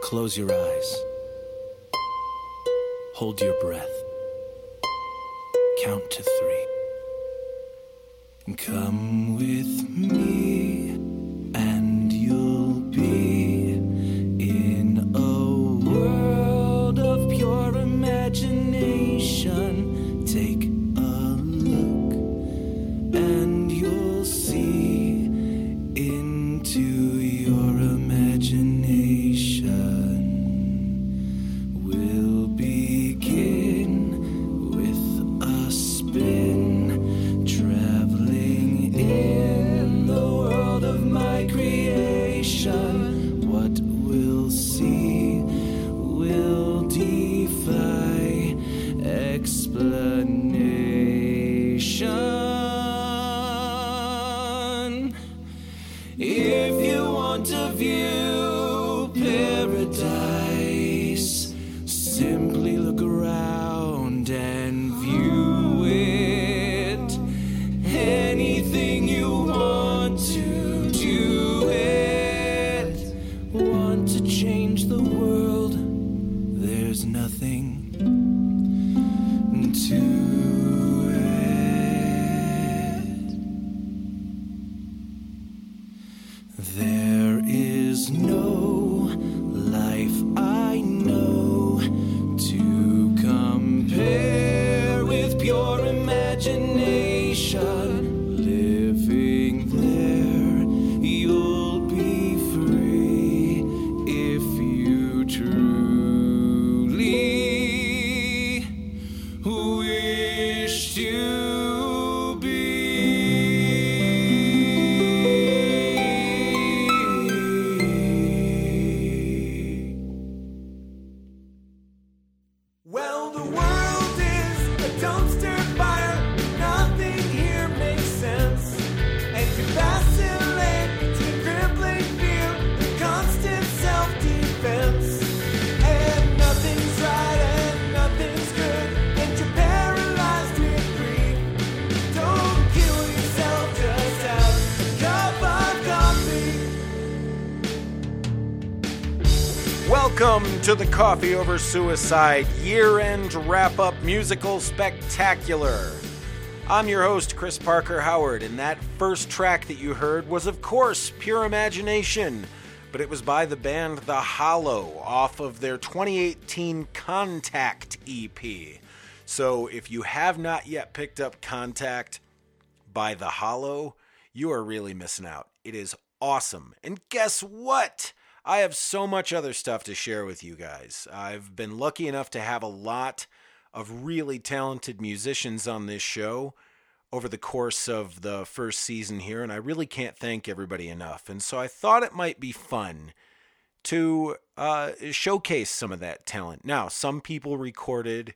Close your eyes. Hold your breath. Count to 3. Come with me, and you'll be in a world of pure imagination. Take a look, and you'll see into your imagination. We'll begin with a spin, traveling in the world of my creation. What we'll see will defy explanation. If you want to view paradise, simply look around and view it. Anything you want to do it. Want to change the world? There's nothing to it. There is no life I know to compare with pure imagination. Living there, you'll be free if you truly wish to be. Well, the world is a dumpster fire. Nothing here makes sense. And you vacillate between crippling fear and constant self-defense. And nothing's right and nothing's good. And you're paralyzed with grief. Don't kill yourself, just have a cup of coffee. Welcome to the Coffee Over Suicide year-end wrap-up musical spectacular. I'm your host, Chris Parker Howard, and that first track that you heard was, of course, Pure Imagination, but it was by the band The Hollow off of their 2018 Contact EP. So if you have not yet picked up Contact by The Hollow, you are really missing out. It is awesome. And guess what? I have so much other stuff to share with you guys. I've been lucky enough to have a lot of really talented musicians on this show over the course of the first season here, and I really can't thank everybody enough. And so I thought it might be fun to showcase some of that talent. Now, some people recorded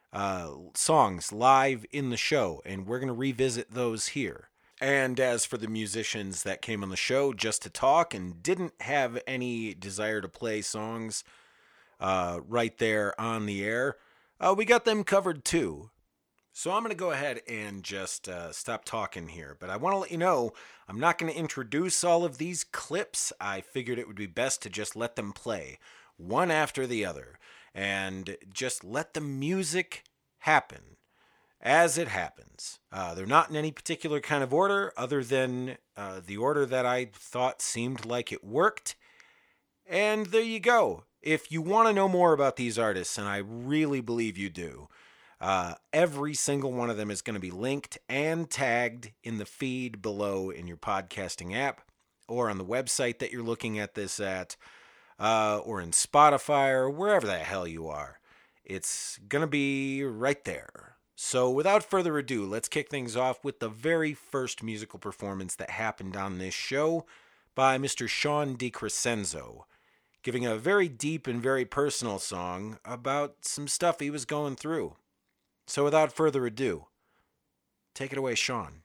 songs live in the show, and we're going to revisit those here. And as for the musicians that came on the show just to talk and didn't have any desire to play songs right there on the air, we got them covered too. So I'm going to go ahead and just stop talking here. But I want to let you know, I'm not going to introduce all of these clips. I figured it would be best to just let them play one after the other and just let the music happen as it happens. They're not in any particular kind of order other than the order that I thought seemed like it worked. And there you go. If you want to know more about these artists, and I really believe you do, every single one of them is going to be linked and tagged in the feed below in your podcasting app or on the website that you're looking at this at, or in Spotify or wherever the hell you are. It's going to be right there. So without further ado, let's kick things off with the very first musical performance that happened on this show by Mr. Sean DiCrescenzo, giving a very deep and very personal song about some stuff he was going through. So without further ado, take it away, Sean.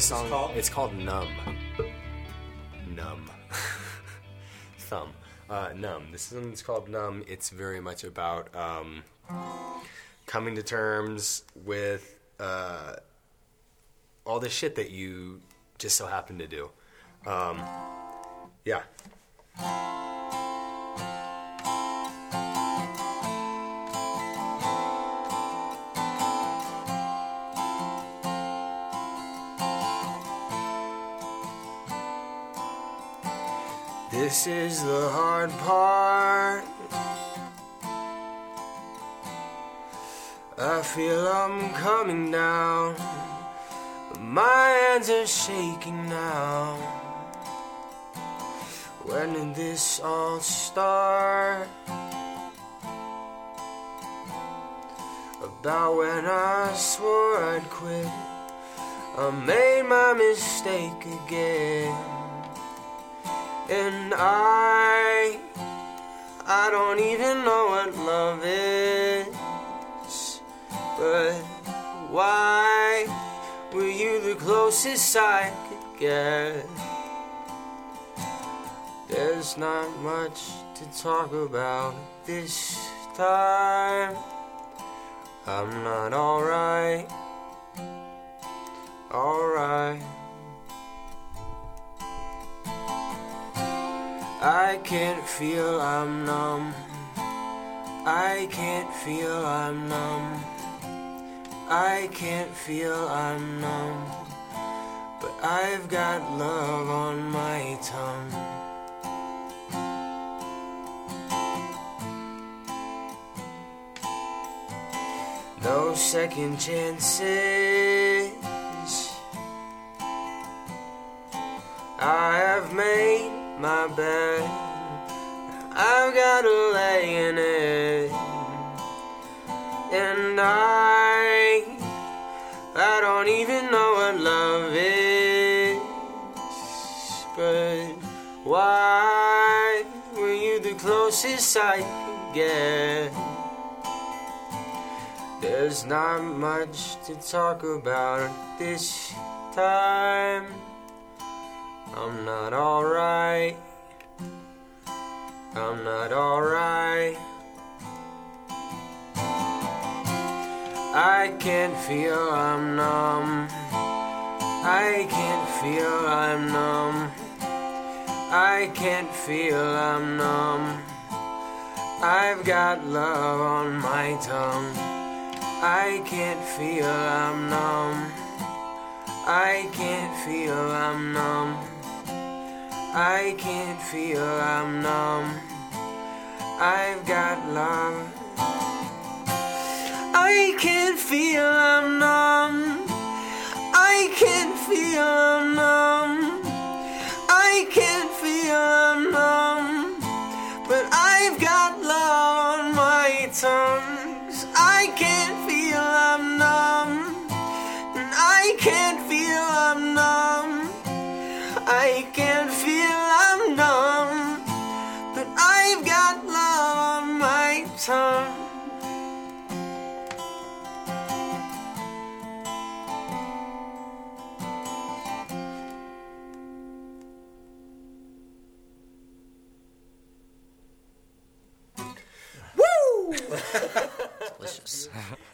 This What's song, it called? it's called Numb. Numb. Thumb. Numb. This one's called Numb. It's very much about coming to terms with all the shit that you just so happen to do. Yeah. This is the hard part. I feel I'm coming down. My hands are shaking now. When did this all start? About when I swore I'd quit. I made my mistake again. And I don't even know what love is. But why were you the closest I could get? There's not much to talk about this time. I'm not alright. Alright. I can't feel I'm numb. I can't feel I'm numb. I can't feel I'm numb. But I've got love on my tongue. No second chances. I have made my bed. I've got to lay in it. And I don't even know what love is. But why were you the closest I could get? There's not much to talk about this time. I'm not alright. I'm not alright. I can't feel I'm numb. I can't feel I'm numb. I can't feel I'm numb. I've got love on my tongue. I can't feel I'm numb. I can't feel I'm numb. I can't feel I'm numb. I've got love. I can't feel I'm numb. I can't feel I'm numb. I can't feel I'm numb. But I've got love on my tongue. I can't feel I'm numb. And I can't feel I'm numb. I can't feel I'm numb. But I've got love on my tongue. Delicious.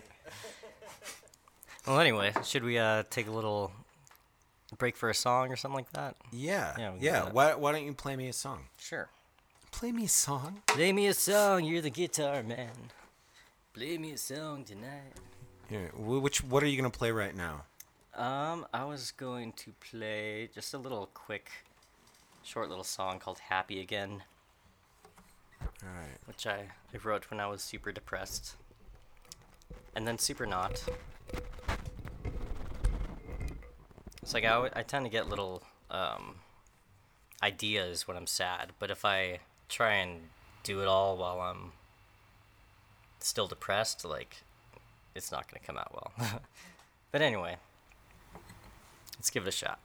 Well, anyway, should we take a little break for a song or something like that? Yeah. Yeah, we Yeah. got it. Why don't you play me a song? Sure. Play me a song? Play me a song, you're the guitar man. Play me a song tonight. Here, what are you going to play right now? I was going to play just a little quick, short little song called Happy Again, All right. which I wrote when I was super depressed. And then super not. It's like I tend to get little ideas when I'm sad, but if I try and do it all while I'm still depressed, like, it's not going to come out well. But anyway, let's give it a shot.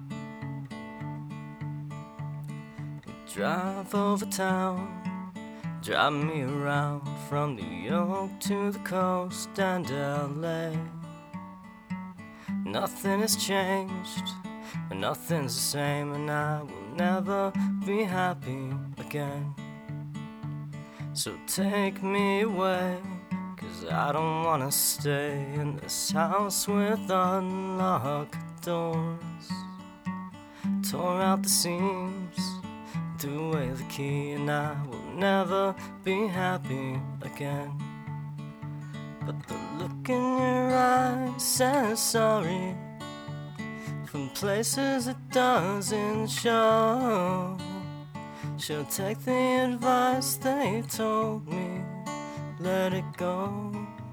Drive over town Drive me around from New York to the coast and LA. Nothing has changed, but nothing's the same, and I will never be happy again. So take me away, 'cause I don't wanna stay in this house with unlocked doors. Tore out the seams, threw away the key, and I will never be happy again. But the look in your eyes says sorry, from places it doesn't show. She'll take the advice they told me, let it go.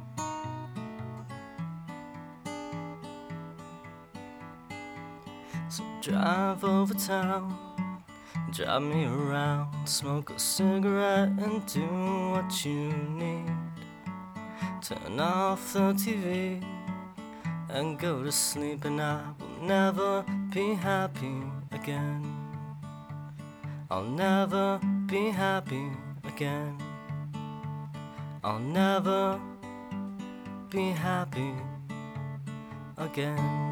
So drive over town, drive me around, smoke a cigarette and do what you need. Turn off the TV and go to sleep, and I will never be happy again. I'll never be happy again. I'll never be happy again.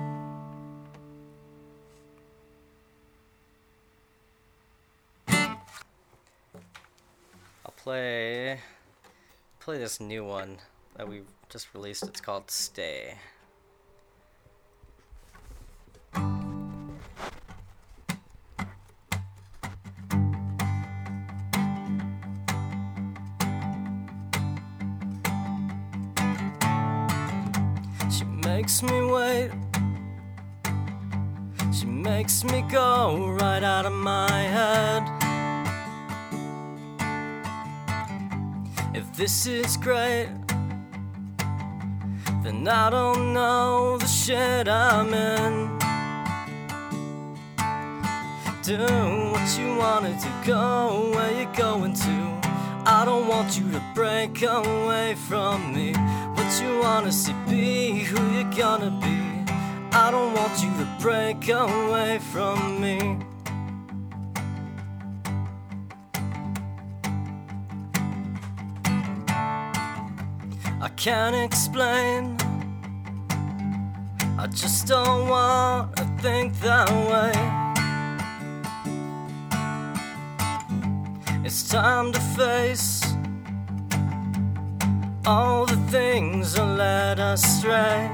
I'll play this new one that we just released. It's called Stay. She makes me wait. She makes me go right out of my head. If this is great, then I don't know the shit I'm in. Do what you wanna do, go where you're going to. I don't want you to break away from me. What you wanna see, be who you're gonna be. I don't want you to break away from me. I can't explain, I just don't want to think that way. It's time to face all the things that led us astray.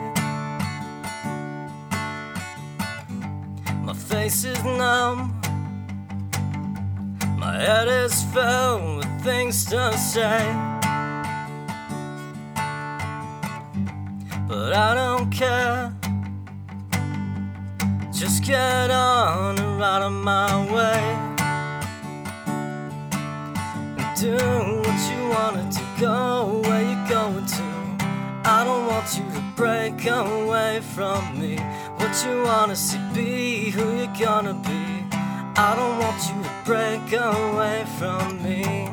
My face is numb, my head is filled with things to say. But I don't care, just get on and out of my way. And do what you wanna do, go where you're going to. I don't want you to break away from me. What you wanna see, be who you're gonna be. I don't want you to break away from me.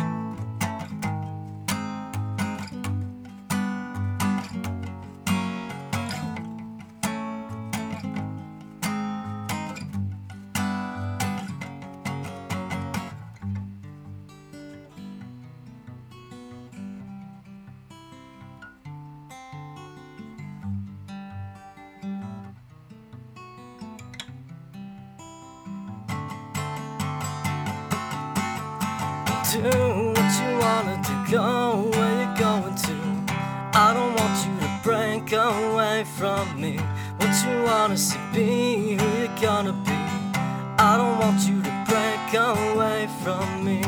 Do what you wanna do, go where you're going to. I don't want you to break away from me. What you wanna see, be who you're gonna be. I don't want you to break away from me.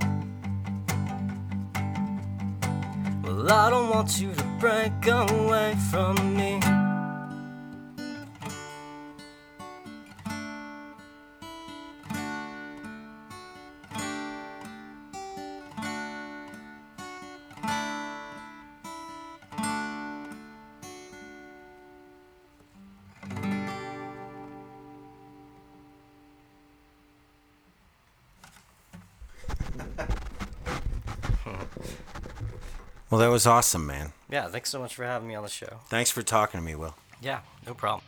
Well, I don't want you to break away from me. Well, that was awesome, man. Yeah, thanks so much for having me on the show. Thanks for talking to me, Will. Yeah, no problem.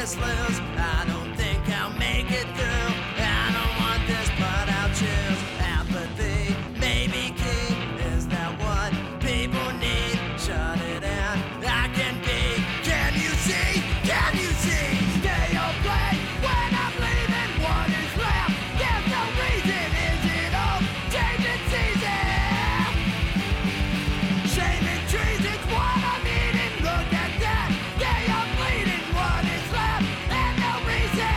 restless. I don't think I'll make it through. I don't want this, but I'll choose apathy. Maybe key, is that what people need? Shut it down, I can be. Can you see? Can you see? Stay or play when I'm leaving. What is left? There's no reason. Is it all changing season? Shaving trees is what I'm eating. Look at that. They are bleeding. What is left? And no reason.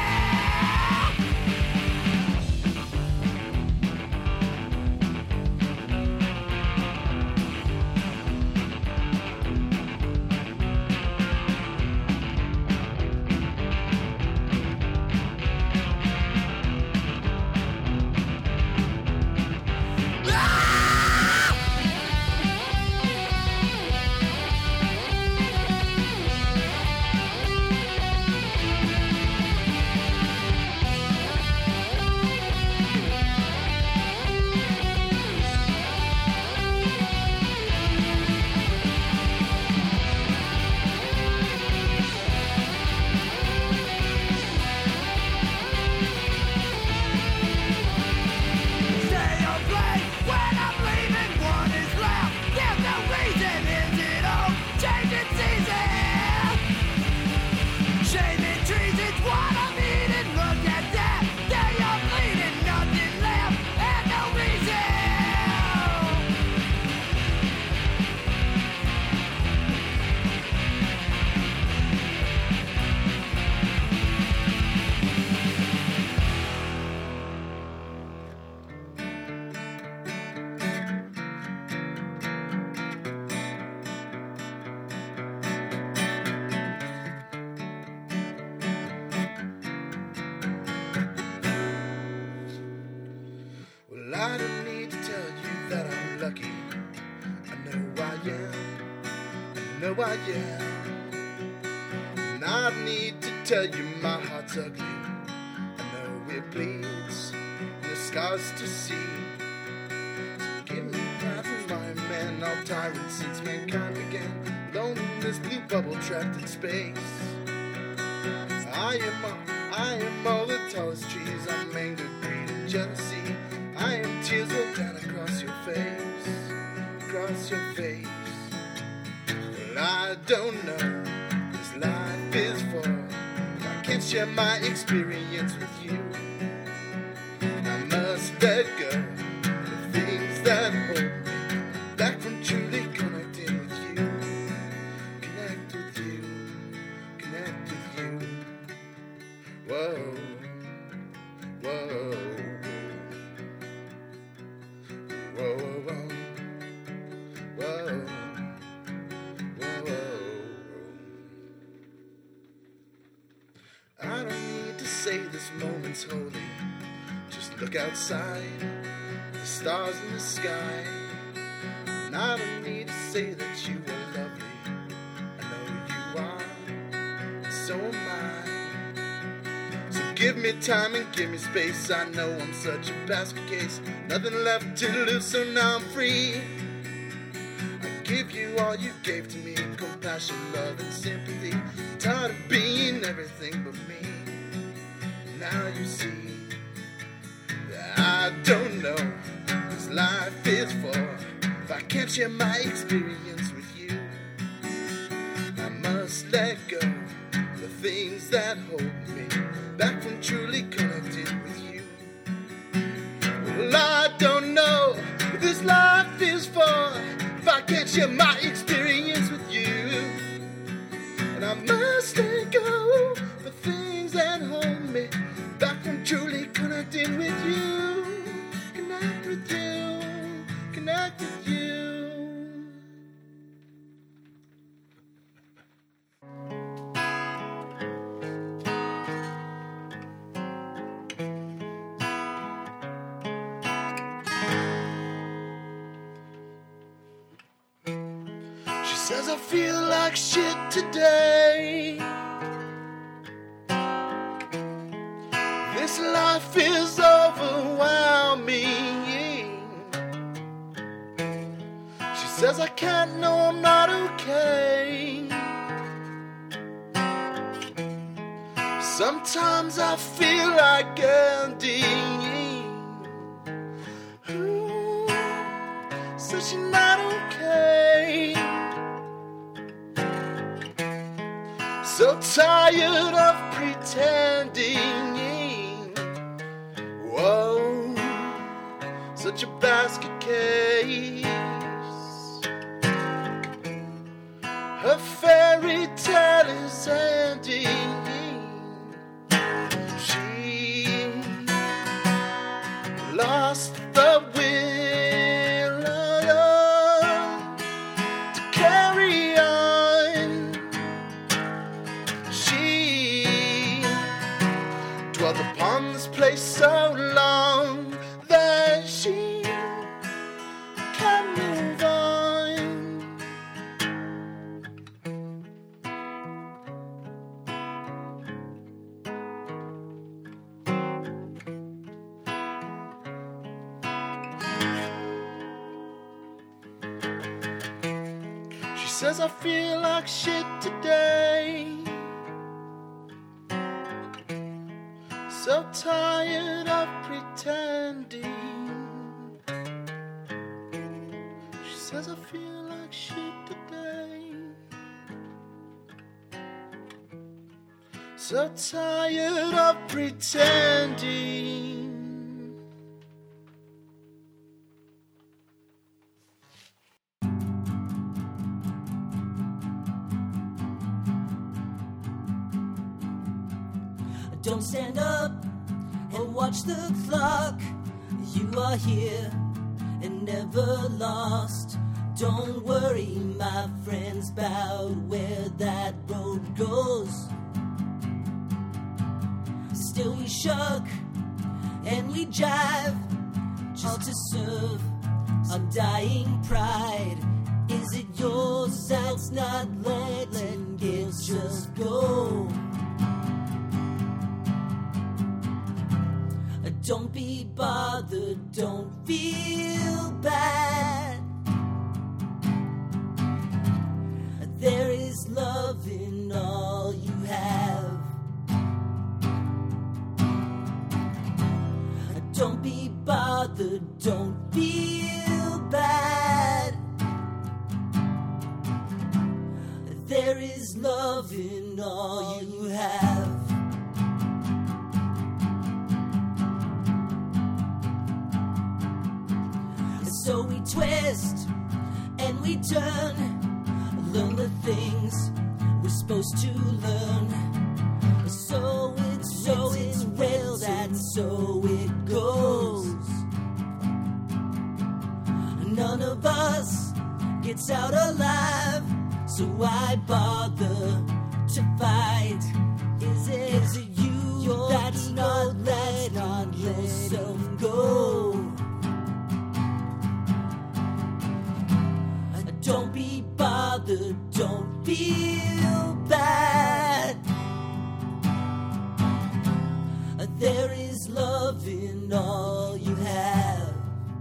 Stay or play when I'm leaving. What is left? There's no reason. Is it all changing season? Shaving trees is what I'm eating. Look at that. They are bleeding. Nothing left and no reason. Well, I don't need to tell you that I'm lucky. I know I am. I know I am. And I don't need to tell you my heart's ugly. I know it bleeds. And the scars to see. So give me pride from my man. All tyrants since mankind began. Alone in this blue bubble trapped in space. I am all the tallest trees. I'm anger, greed, and jealousy. I am tears rolled down across your face, across your face. Well, I don't know this life is for. I can't share my experience with you. I must let go the things that hold me back from truly connecting with you. Connect with you, connect with you. Whoa, whoa. Whoa, whoa, whoa, whoa, whoa. I don't need to say this moment's holy. Just look outside, the stars in the sky. And I don't need to say that you are lovely. I know you are, and so am I. So give me time and give me space. I know I'm such a basket case. Nothing left to lose, so now I'm free. I give you all you gave to me. Compassion, love, and sympathy. Tired of being everything but me. Now you see that I don't know this life is for. If I can't share my experience with you, I must let go the things that hold me back from truly connected with you. Well, I don't know what this life is for if I can't share my experience with you. And I must let go the things that hold me back from truly connecting with you. Connect with you, connect with you. She says I feel like shit today. This life is overwhelming. She says I can't, no, I'm not okay. Sometimes I feel like ending. Ooh, such not okay. So tired of pretending. Whoa, such a basket case. A fairy tale is ending. She lost the will to carry on. She dwelt upon this place so long that she can't move on. She says I feel like shit today. So tired of pretending. She says I feel like shit today. So tired of pretending. Don't stand up and watch the clock. You are here and never lost. Don't worry, my friends, about where that road goes. Still we shuck and we jive, just to serve undying pride. Is it yours that's not letting it just go? Don't be bothered, don't feel bad. There is love in all you have. Don't be bothered, don't feel bad. There is love in all you have. So we twist and we turn, learn the things we're supposed to learn. So it's real that so it goes. None of us gets out alive, so why bother to fight? Is it you that's not letting yourself go? Don't be bothered, don't feel bad. There is love in all you have.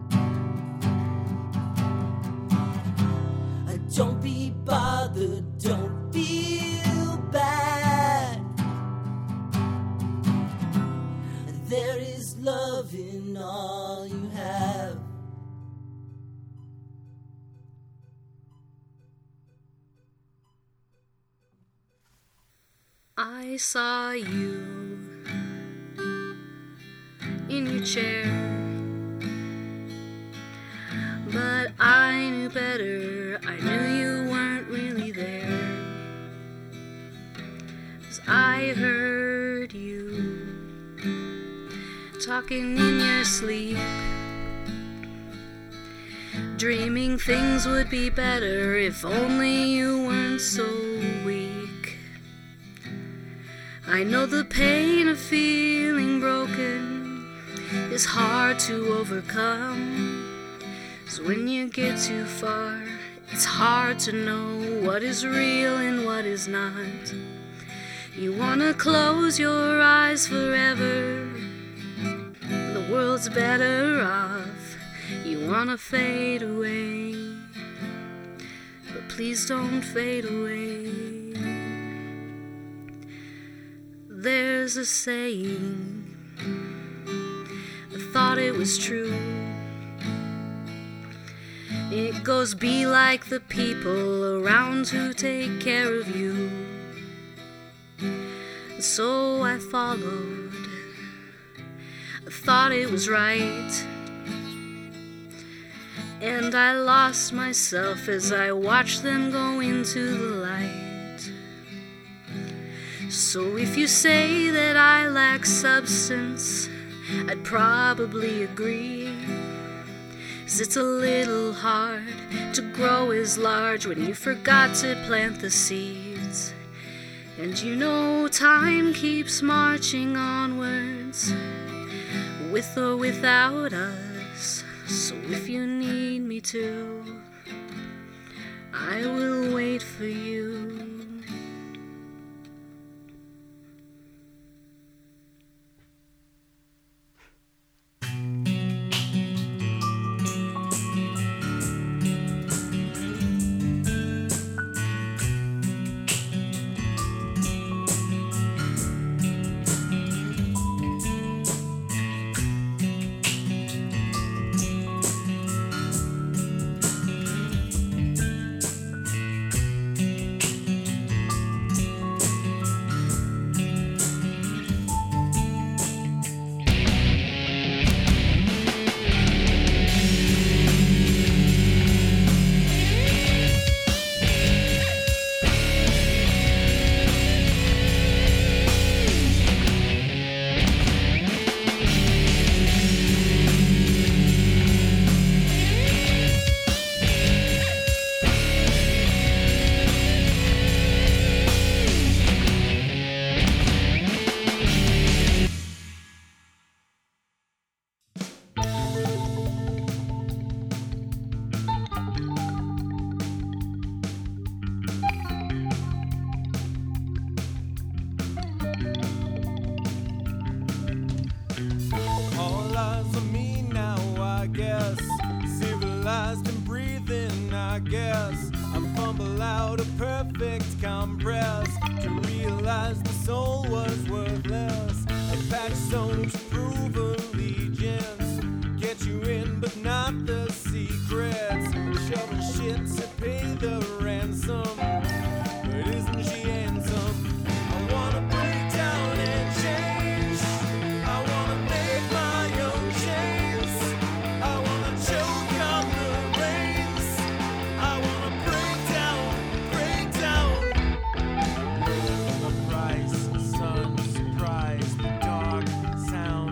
Don't be bothered, don't feel bad. There is love in all you have. I saw you in your chair, but I knew better. I knew you weren't really there, 'cause I heard you talking in your sleep, dreaming things would be better if only you weren't so weak. I know the pain of feeling broken is hard to overcome. So when you get too far, it's hard to know what is real and what is not. You wanna close your eyes forever, the world's better off. You wanna fade away, but please don't fade away. There's was a saying, I thought it was true. It goes, be like the people around who take care of you. So I followed, I thought it was right, and I lost myself as I watched them go into the light. So if you say that I lack substance, I'd probably agree. 'Cause it's a little hard to grow as large when you forgot to plant the seeds. And you know time keeps marching onwards, with or without us. So if you need me to, I will wait for you. All eyes on me now, I guess. Civilized and breathing, I guess. I'm fumble out a perfect compress to realize the soul was worthless. A patchstone to prove allegiance, get you in but not the secrets. Shovel shit to pay the ransom, but isn't she handsome? I wanna break down and change. I wanna make my own chains. I wanna choke on the reins. I wanna break down, break down. A price, sun, surprise, the dark sound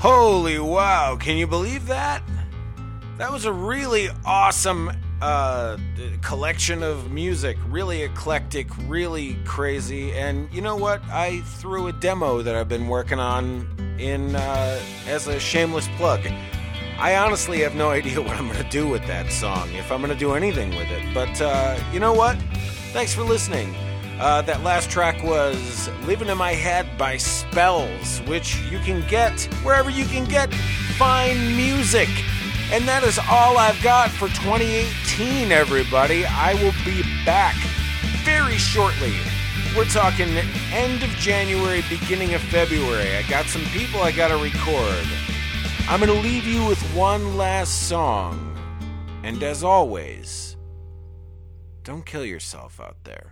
Holy wow, can you believe that? That was a really awesome collection of music, really eclectic, really crazy, and you know what? I threw a demo that I've been working on in as a shameless plug. I honestly have no idea what I'm going to do with that song, if I'm going to do anything with it, but you know what? Thanks for listening. That last track was Living in My Head by Spells, which you can get wherever you can get fine music. And that is all I've got for 2018, everybody. I will be back very shortly. We're talking end of January, beginning of February. I got some people I gotta record. I'm gonna leave you with one last song. And as always, don't kill yourself out there.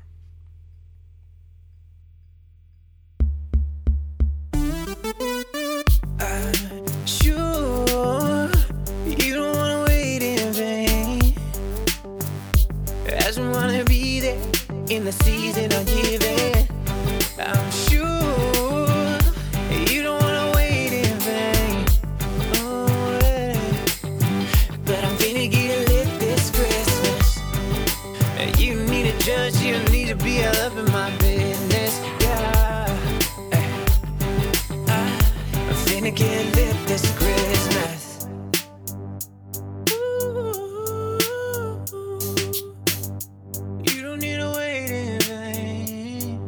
Sure, you don't wanna wait in vain. I just wanna be there in the season of giving. I'm sure you don't wanna wait in vain. Oh, yeah. But I'm finna get lit this Christmas. You need a judge, you need to be all up in my business. Yeah, I'm finna get lit this Christmas. Ooh, you don't need to wait in vain.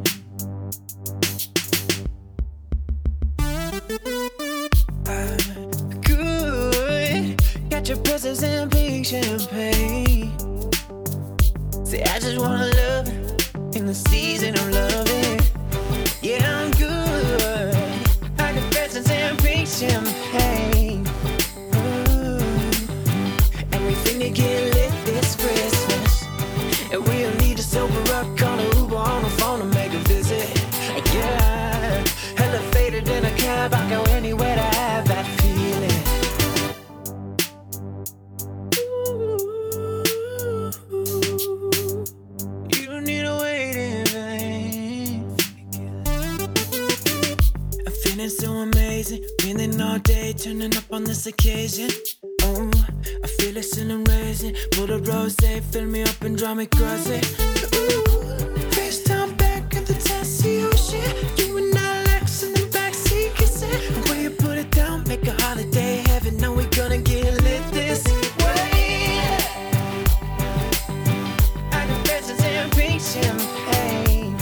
Good, got your presents and pink champagne. Say I just wanna love in the season of loving. Yeah, I'm good. I got presents and pink champagne. Ooh. And we finna get lit this Christmas. And we'll need to sober up, call an Uber on the phone to make a visit. Yeah, elevated in a cab, I'll go anywhere to have that feeling. You don't need to wait in vain. I'm feeling so amazing, feeling all day, turning up on this occasion. Oh, I feel it still amazing. Pull the rosé, fill me up and drive me crazy. Ooh, face down back at the Tennessee Ocean. You and I Lex in the backseat kissing. The way you put it down, make a holiday heaven. Now we gonna get lit this way. I got presents and pink champagne.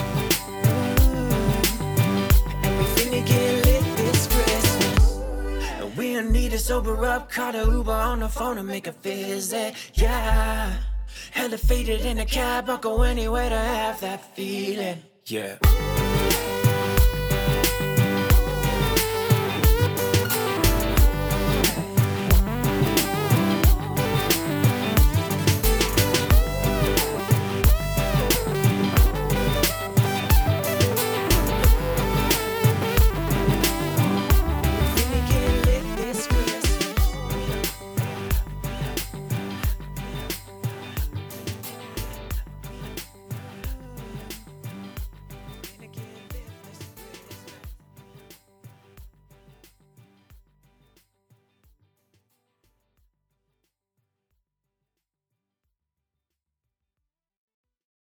Ooh, and we finna get lit this Christmas. And we don't need to sober up, call the Uber on the phone to make a visit. Yeah, hella faded in a cab, I'll go anywhere to have that feeling. Yeah.